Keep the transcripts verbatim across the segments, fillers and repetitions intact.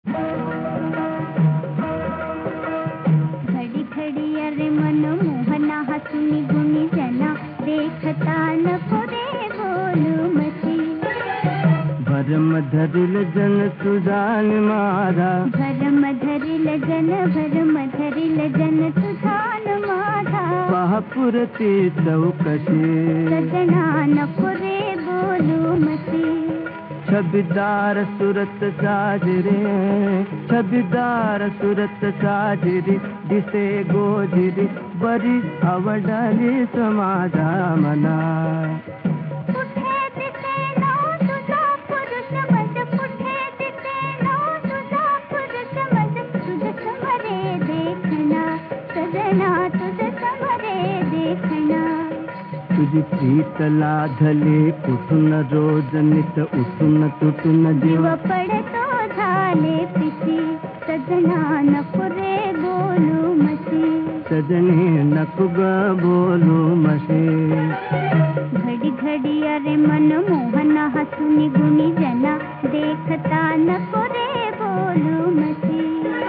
घडी घडी अरे मन मोहना हसुनी गुणी जना देखता नको रे बोलू मसी भरम धरिल जन तुझान माझा भरम धरिल जन भरम धरिल जन तुझान माझा पहापुरती चौकशी सजना नको रे बोलू मसी छबिदार सुरत साजरे छबिदार सुरत साजरी दिसे गोजिरी बरी आवडली समाजा मना कुठे दिसेना तुझा पुरुष मज कुठे दिसेना तुझा पुरुष मज तुझ समरे देखना सजना तुझ समरे देखना तुझी प्रीत लाधली कुठून रोज नित उठून तुटून जीव पडतो झाले पिसी सजना नको रे बोलू मसी सजनी नको ग बोलू मसे घडी घडी अरे मन मोहन हसुनी गुणी जना देखता नको रे बोलू मसी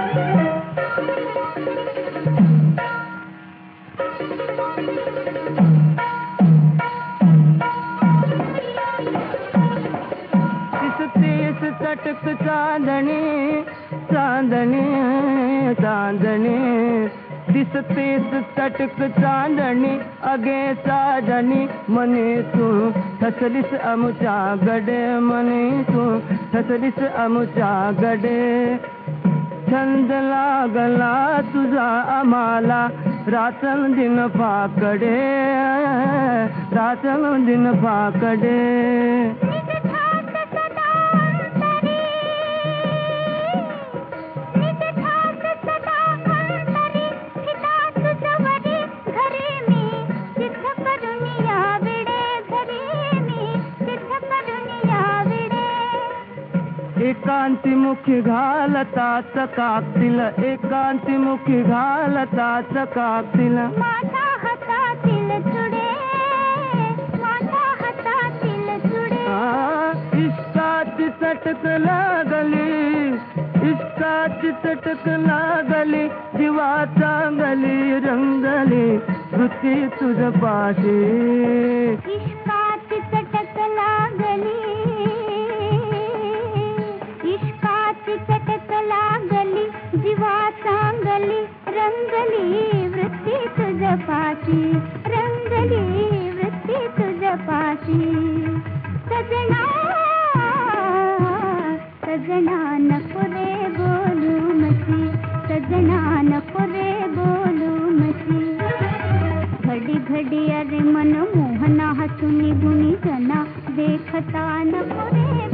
चटक चांदणे चांदणे चांदणे दिसतेस चटक चांदणी अगे साजणी मने तू ठसलीस आमुच्या गडे मने तू ठसलीस आमुच्या गडे छंद लागला तुझा आम्हाला रातन दिन फाकडे रातन दिन फाकडे एकांतीमुखी घालता चकाकतील एकांतीमुखी घालता चकाकतील माझ्या हातातील चुडे माझ्या हातातील चुडे इश्काची चटक लागली इश्काची चटक लागली जीवा चांगली रंगली वृत्ती तुझ पाशी इश्काची चटक लागली चटक लागली जीवा चांगली रंगली वृत्ती तुझ पाशी रंगली वृत्ती तुझ पाशी सजना सजना नको रे बोलू मसी सजना नको रे बोलू मसी घडी घडी अरे मन मोहना हसुनी गुणी जना देखता नको रे